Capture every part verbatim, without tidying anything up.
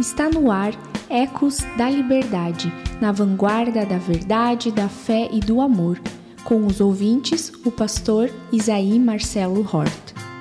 Está no ar Ecos da Liberdade, na vanguarda da verdade, da fé e do amor, com os ouvintes, o pastor Isaí Marcelo Hort.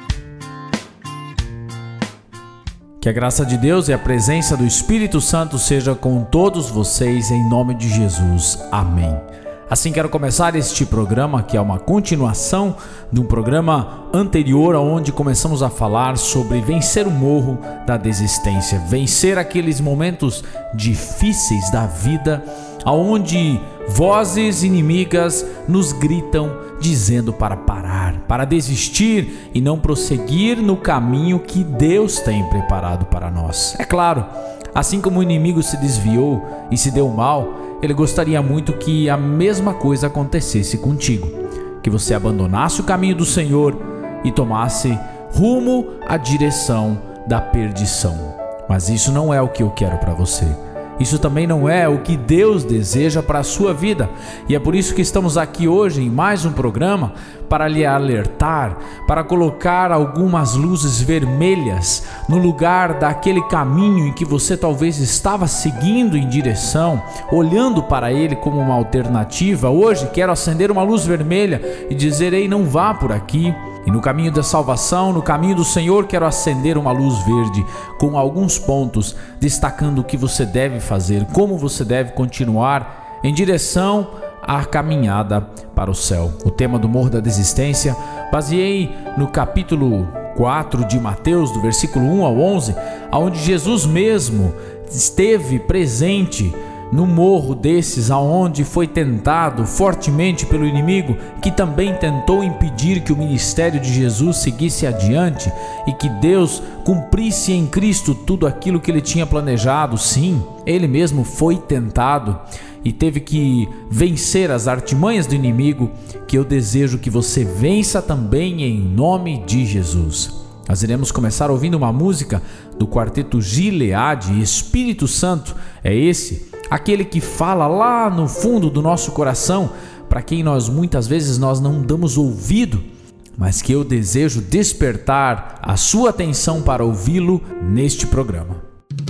Que a graça de Deus e a presença do Espírito Santo seja com todos vocês, em nome de Jesus. Amém. Assim quero começar este programa, que é uma continuação de um programa anterior, onde começamos a falar sobre vencer o morro da desistência, vencer aqueles momentos difíceis da vida, onde vozes inimigas nos gritam dizendo para parar, para desistir e não prosseguir no caminho que Deus tem preparado para nós. É claro, assim como o inimigo se desviou e se deu mal, ele gostaria muito que a mesma coisa acontecesse contigo, que você abandonasse o caminho do Senhor e tomasse rumo à direção da perdição. Mas isso não é o que eu quero para você. Isso também não é o que Deus deseja para a sua vida. E é por isso que estamos aqui hoje em mais um programa para lhe alertar, para colocar algumas luzes vermelhas no lugar daquele caminho em que você talvez estava seguindo em direção, olhando para ele como uma alternativa. Hoje quero acender uma luz vermelha e dizer: ei, não vá por aqui. E no caminho da salvação, no caminho do Senhor, quero acender uma luz verde com alguns pontos, destacando o que você deve fazer, como você deve continuar em direção à caminhada para o céu. O tema do Morro da Desistência, baseei no capítulo quatro de Mateus, do versículo um ao onze, onde Jesus mesmo esteve presente no morro desses, aonde foi tentado fortemente pelo inimigo, que também tentou impedir que o ministério de Jesus seguisse adiante e que Deus cumprisse em Cristo tudo aquilo que ele tinha planejado. Sim, ele mesmo foi tentado e teve que vencer as artimanhas do inimigo, que eu desejo que você vença também em nome de Jesus. Nós iremos começar ouvindo uma música do quarteto Gileade. Espírito Santo é esse, aquele que fala lá no fundo do nosso coração, para quem nós muitas vezes nós não damos ouvido, mas que eu desejo despertar a sua atenção para ouvi-lo neste programa.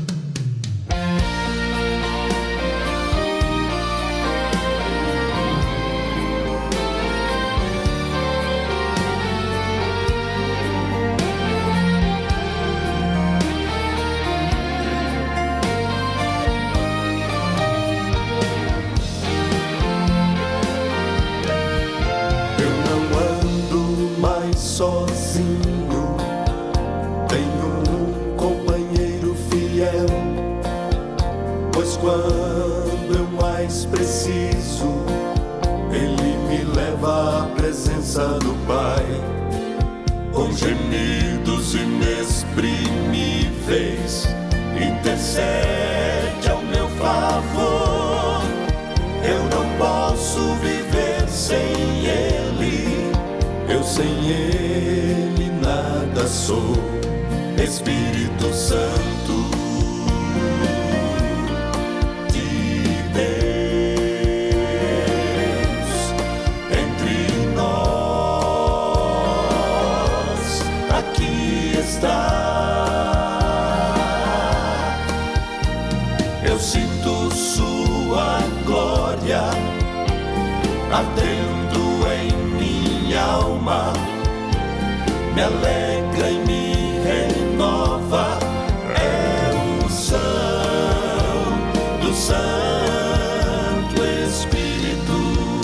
Sozinho, tenho um companheiro fiel, pois quando eu mais preciso, ele me leva à presença do Pai, com gemidos inexprimíveis, intercede ao meu favor. Eu não posso viver sem ele, eu sem ele nada sou. Espírito Santo de Deus, entre nós, aqui está. Eu sinto sua glória ardendo em minha alma, me alegra e me renova. É unção do Santo Espírito.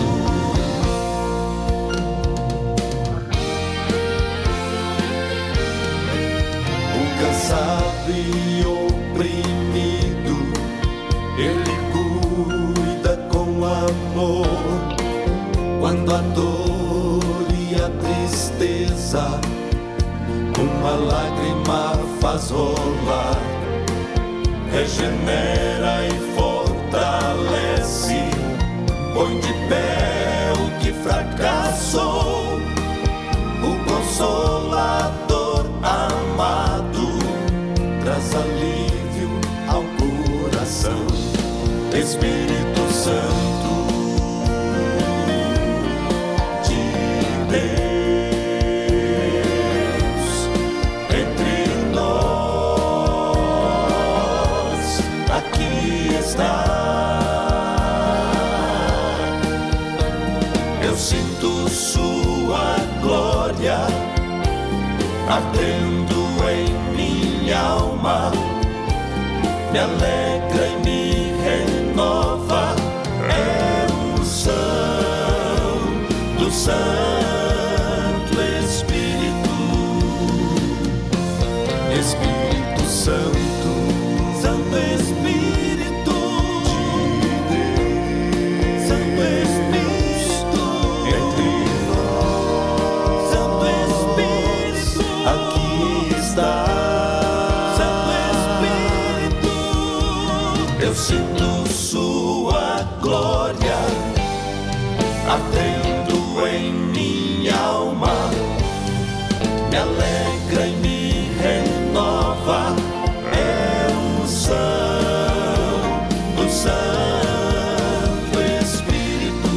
O cansado e oprimido, ele cuida com amor. Quando a dor e a tristeza uma lágrima faz rolar, regenera e fortalece, põe de pé o que fracassou. O Consolador amado traz alívio ao coração. Espírito Santo de Deus, entre nós minha alma, me alegra e me renova. É unção do Santo Espírito, Espírito Santo, Santo Espírito de Deus, Santo Espírito entre nós, Santo Espírito aqui está, Santo Espírito, eu sinto sua glória ardendo em minha alma, me alegra e me renova. É unção do Santo Espírito.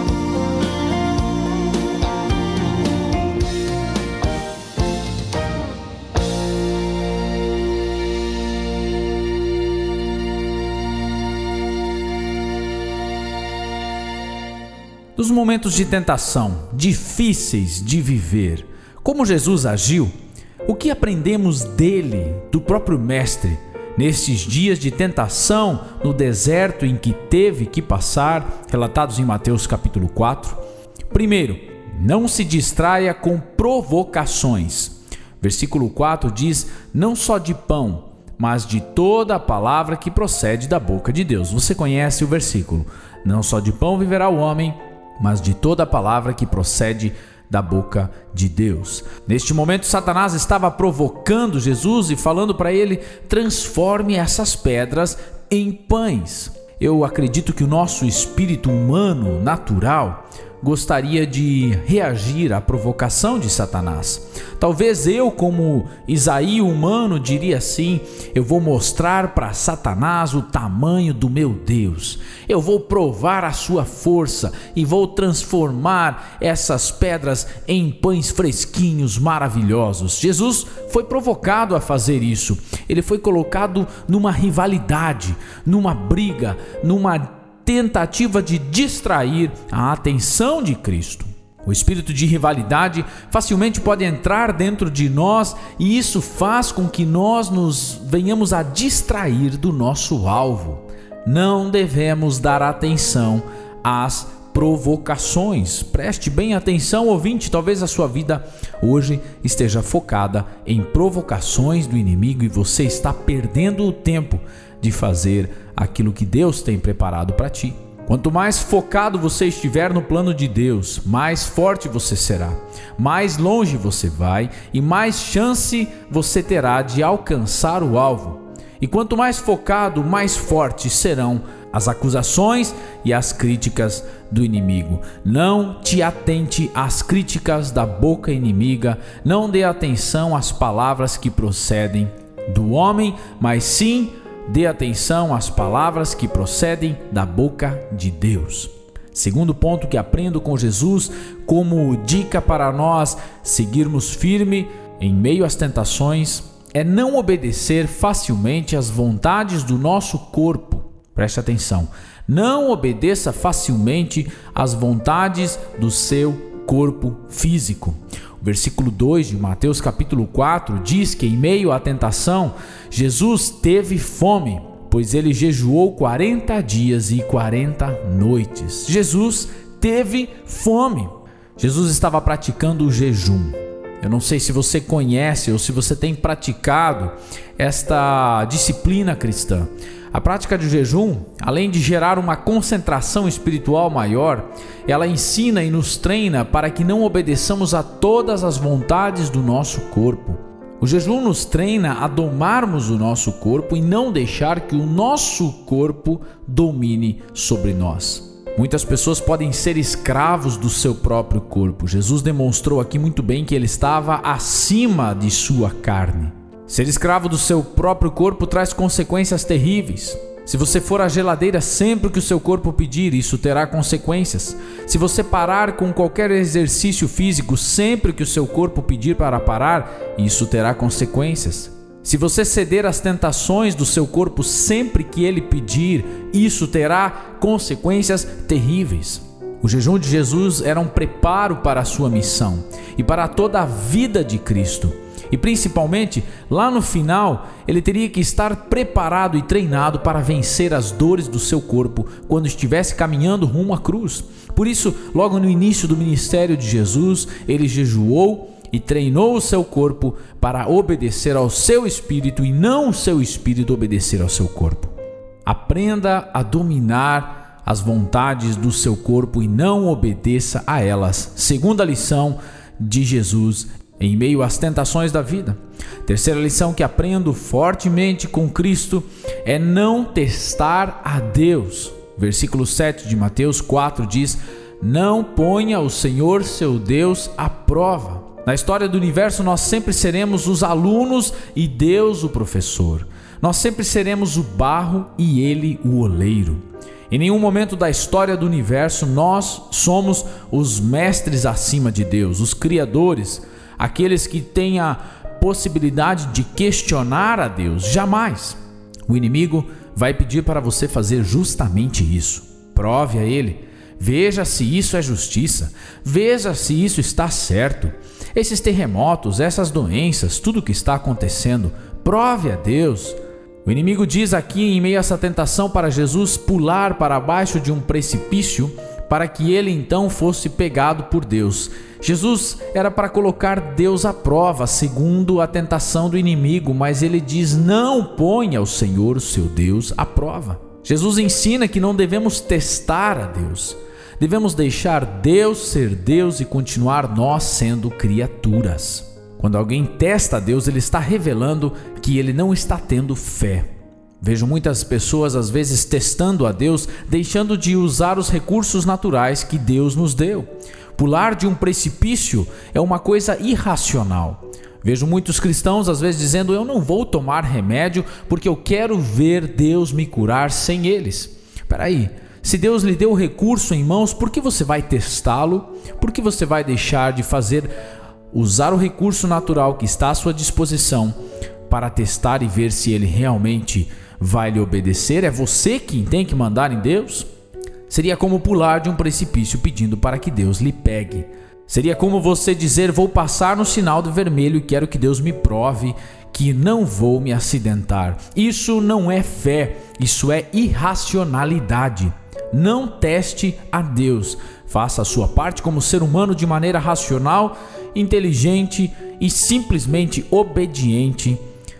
Nos momentos de tentação, difíceis de viver, como Jesus agiu, o que aprendemos dele, do próprio Mestre, nestes dias de tentação no deserto em que teve que passar, relatados em Mateus capítulo quatro? Primeiro, não se distraia com provocações. Versículo quatro diz: não só de pão, mas de toda a palavra que procede da boca de Deus. Você conhece o versículo: não só de pão viverá o homem, mas de toda a palavra que procede da boca de Deus. Neste momento, Satanás estava provocando Jesus e falando para ele: transforme essas pedras em pães. Eu acredito que o nosso espírito humano natural gostaria de reagir à provocação de Satanás. Talvez eu, como Isaí humano, diria assim: eu vou mostrar para Satanás o tamanho do meu Deus. Eu vou provar a sua força e vou transformar essas pedras em pães fresquinhos, maravilhosos. Jesus foi provocado a fazer isso. Ele foi colocado numa rivalidade, numa briga, numa tentativa de distrair a atenção de Cristo. O espírito de rivalidade facilmente pode entrar dentro de nós e isso faz com que nós nos venhamos a distrair do nosso alvo. Não devemos dar atenção às provocações. Preste bem atenção, ouvinte, talvez a sua vida hoje esteja focada em provocações do inimigo e você está perdendo o tempo de fazer aquilo que Deus tem preparado para ti. Quanto mais focado você estiver no plano de Deus, mais forte você será, mais longe você vai e mais chance você terá de alcançar o alvo. E quanto mais focado, mais fortes serão as acusações e as críticas do inimigo. Não te atente às críticas da boca inimiga, não dê atenção às palavras que procedem do homem, mas sim dê atenção às palavras que procedem da boca de Deus. Segundo ponto que aprendo com Jesus como dica para nós seguirmos firme em meio às tentações é não obedecer facilmente às vontades do nosso corpo. Preste atenção. Não obedeça facilmente às vontades do seu corpo físico. O versículo dois de Mateus capítulo quatro diz que em meio à tentação, Jesus teve fome, pois ele jejuou quarenta dias e quarenta noites. Jesus teve fome. Jesus estava praticando o jejum. Eu não sei se você conhece ou se você tem praticado esta disciplina cristã. A prática do jejum, além de gerar uma concentração espiritual maior, ela ensina e nos treina para que não obedeçamos a todas as vontades do nosso corpo. O jejum nos treina a domarmos o nosso corpo e não deixar que o nosso corpo domine sobre nós. Muitas pessoas podem ser escravos do seu próprio corpo. Jesus demonstrou aqui muito bem que ele estava acima de sua carne. Ser escravo do seu próprio corpo traz consequências terríveis. Se você for à geladeira sempre que o seu corpo pedir, isso terá consequências. Se você parar com qualquer exercício físico sempre que o seu corpo pedir para parar, isso terá consequências. Se você ceder às tentações do seu corpo sempre que ele pedir, isso terá consequências terríveis. O jejum de Jesus era um preparo para a sua missão e para toda a vida de Cristo. E principalmente, lá no final, ele teria que estar preparado e treinado para vencer as dores do seu corpo quando estivesse caminhando rumo à cruz. Por isso, logo no início do ministério de Jesus, ele jejuou e treinou o seu corpo para obedecer ao seu espírito e não o seu espírito obedecer ao seu corpo. Aprenda a dominar as vontades do seu corpo e não obedeça a elas. Segunda lição de Jesus em meio às tentações da vida. Terceira lição que aprendo fortemente com Cristo é não testar a Deus. Versículo sete de Mateus quatro diz: não ponha o Senhor seu Deus à prova. Na história do universo, nós sempre seremos os alunos e Deus o professor. Nós sempre seremos o barro e Ele o oleiro. Em nenhum momento da história do universo nós somos os mestres acima de Deus, os criadores, aqueles que têm a possibilidade de questionar a Deus. Jamais. O inimigo vai pedir para você fazer justamente isso. Prove a ele. Veja se isso é justiça. Veja se isso está certo. Esses terremotos, essas doenças, tudo o que está acontecendo, prove a Deus. O inimigo diz aqui, em meio a essa tentação, para Jesus pular para baixo de um precipício, para que ele então fosse pegado por Deus. Jesus era para colocar Deus à prova, segundo a tentação do inimigo, mas ele diz: não ponha o Senhor, o seu Deus, à prova. Jesus ensina que não devemos testar a Deus. Devemos deixar Deus ser Deus e continuar nós sendo criaturas. Quando alguém testa a Deus, ele está revelando que ele não está tendo fé. Vejo muitas pessoas às vezes testando a Deus, deixando de usar os recursos naturais que Deus nos deu. Pular de um precipício é uma coisa irracional. Vejo muitos cristãos às vezes dizendo: eu não vou tomar remédio porque eu quero ver Deus me curar sem eles. Espera aí. Se Deus lhe deu o recurso em mãos, por que você vai testá-lo? Por que você vai deixar de fazer, usar o recurso natural que está à sua disposição para testar e ver se ele realmente vai lhe obedecer? É você quem tem que mandar em Deus? Seria como pular de um precipício pedindo para que Deus lhe pegue. Seria como você dizer: vou passar no sinal do vermelho e quero que Deus me prove que não vou me acidentar. Isso não é fé, isso é irracionalidade. Não teste a Deus. Faça a sua parte como ser humano de maneira racional, inteligente e simplesmente obediente.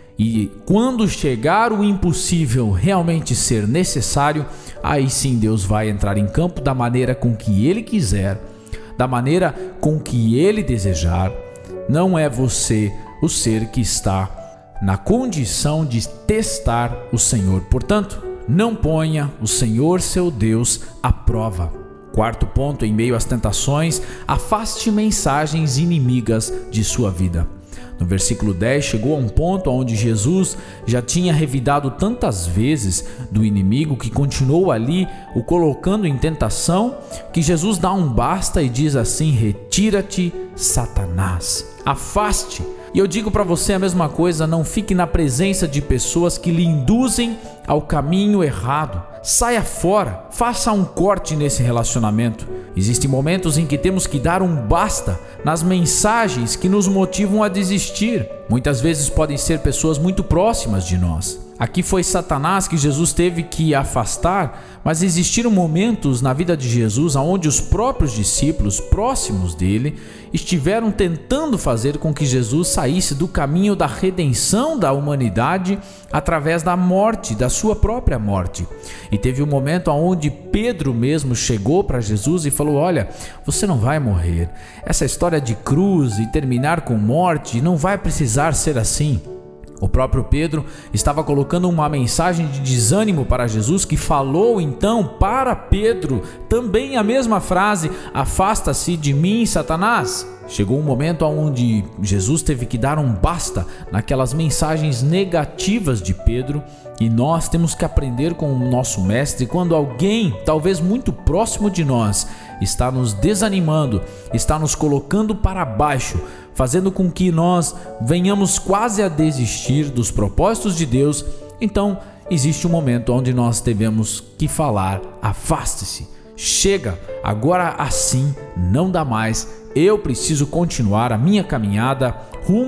E quando chegar o impossível realmente ser necessário, aí sim Deus vai entrar em campo da maneira com que Ele quiser, da maneira com que Ele desejar. Não é você o ser que está na condição de testar o Senhor. Portanto, não ponha o Senhor seu Deus à prova. Quarto ponto, em meio às tentações, afaste mensagens inimigas de sua vida. No versículo dez, chegou a um ponto onde Jesus já tinha revidado tantas vezes do inimigo que continuou ali o colocando em tentação, que Jesus dá um basta e diz assim: retira-te, Satanás, afaste. E eu digo para você a mesma coisa: não fique na presença de pessoas que lhe induzem ao caminho errado. Saia fora, faça um corte nesse relacionamento. Existem momentos em que temos que dar um basta nas mensagens que nos motivam a desistir. Muitas vezes podem ser pessoas muito próximas de nós. Aqui foi Satanás que Jesus teve que afastar, mas existiram momentos na vida de Jesus onde os próprios discípulos próximos dele estiveram tentando fazer com que Jesus saísse do caminho da redenção da humanidade através da morte, da sua própria morte. E teve um momento onde Pedro mesmo chegou para Jesus e falou: olha, você não vai morrer. Essa história de cruz e terminar com morte não vai precisar ser assim. O próprio Pedro estava colocando uma mensagem de desânimo para Jesus, que falou então para Pedro também a mesma frase: afasta-se de mim, Satanás. Chegou um momento onde Jesus teve que dar um basta naquelas mensagens negativas de Pedro, e nós temos que aprender com o nosso mestre quando alguém, talvez muito próximo de nós, está nos desanimando, está nos colocando para baixo, fazendo com que nós venhamos quase a desistir dos propósitos de Deus. Então existe um momento onde nós devemos que falar: afaste-se, chega, agora assim não dá mais, eu preciso continuar a minha caminhada rumo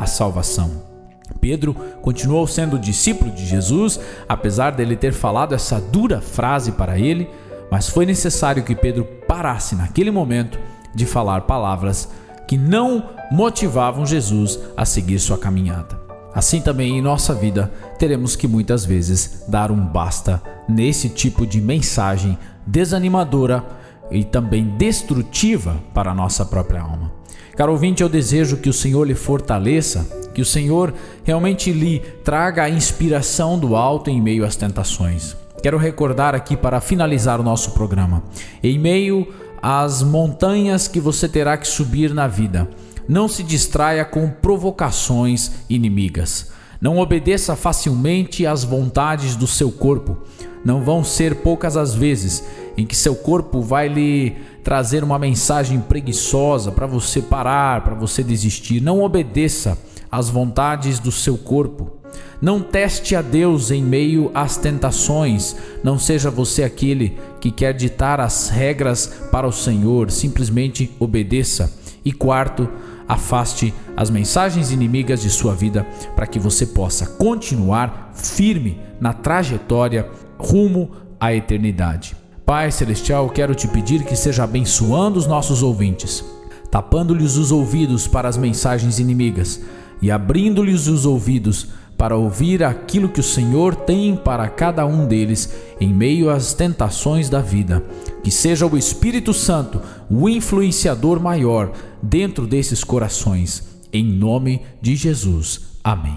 a salvação. Pedro continuou sendo discípulo de Jesus, apesar dele ter falado essa dura frase para ele, mas foi necessário que Pedro parasse naquele momento de falar palavras que não motivavam Jesus a seguir sua caminhada. Assim também em nossa vida, teremos que muitas vezes dar um basta nesse tipo de mensagem desanimadora e também destrutiva para a nossa própria alma. Caro ouvinte, eu desejo que o Senhor lhe fortaleça, que o Senhor realmente lhe traga a inspiração do alto em meio às tentações. Quero recordar aqui para finalizar o nosso programa, em meio às montanhas que você terá que subir na vida, não se distraia com provocações inimigas. Não obedeça facilmente às vontades do seu corpo. Não vão ser poucas as vezes em que seu corpo vai lhe trazer uma mensagem preguiçosa para você parar, para você desistir. Não obedeça às vontades do seu corpo. Não teste a Deus em meio às tentações. Não seja você aquele que quer ditar as regras para o Senhor. Simplesmente obedeça. E quarto, afaste as mensagens inimigas de sua vida para que você possa continuar firme na trajetória rumo à eternidade. Pai Celestial, quero te pedir que seja abençoando os nossos ouvintes, tapando-lhes os ouvidos para as mensagens inimigas e abrindo-lhes os ouvidos para ouvir aquilo que o Senhor tem para cada um deles em meio às tentações da vida. Que seja o Espírito Santo o influenciador maior dentro desses corações. Em nome de Jesus. Amém.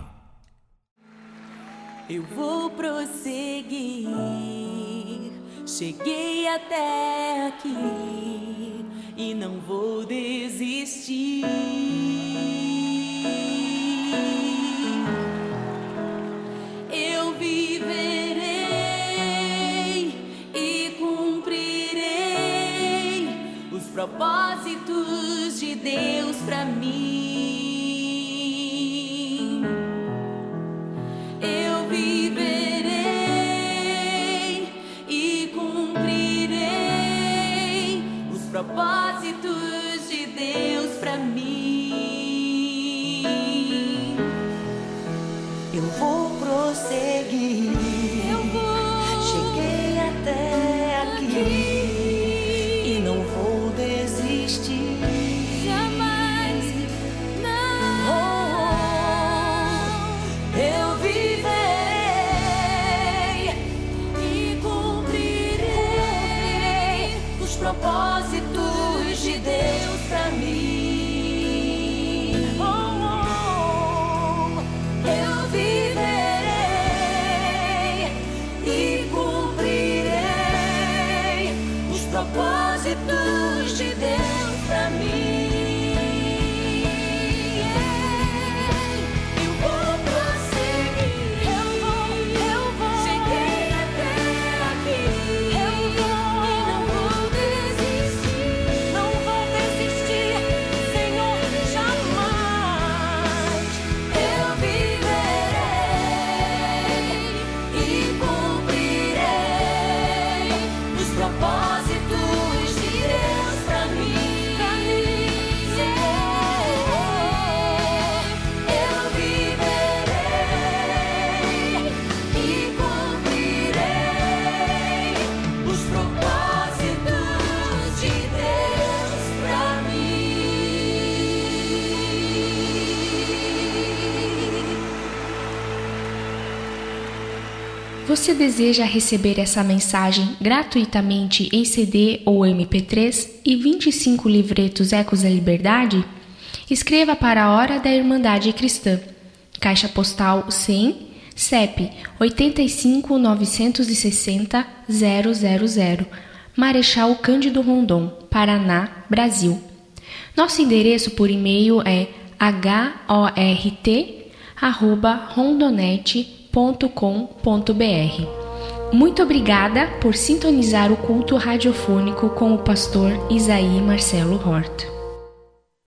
Eu vou prosseguir, cheguei até aqui e não vou desistir. Eu viverei e cumprirei os propósitos de Deus pra mim. Eu viverei e cumprirei os propósitos de Deus pra mim. Eu vou prosseguir, Eu vou, cheguei até aqui, aqui e não vou desistir. jamais, não. Oh, eu viverei E cumprirei os propósitos de Deus pra mim. Oh, oh, eu viverei e cumprirei os propósitos de Deus pra mim. Eu vou prosseguir, Eu vou, eu vou, cheguei até aqui, eu vou e não vou desistir. não vou desistir, Senhor, jamais. Eu viverei e cumprirei os propósitos de Deus pra mim. Eu viverei e cumprirei os propósitos de Deus pra mim. Você deseja receber essa mensagem gratuitamente em C D ou M P três e vinte e cinco livretos Ecos da Liberdade? Escreva para a Hora da Irmandade Cristã, Caixa Postal cem, C E P oito cinco nove seis zero zero zero zero, Marechal Cândido Rondon, Paraná, Brasil. Nosso endereço por e-mail é hort arroba rondonet ponto com ponto br. Muito obrigada por sintonizar o culto radiofônico com o pastor Isaí Marcelo Horta.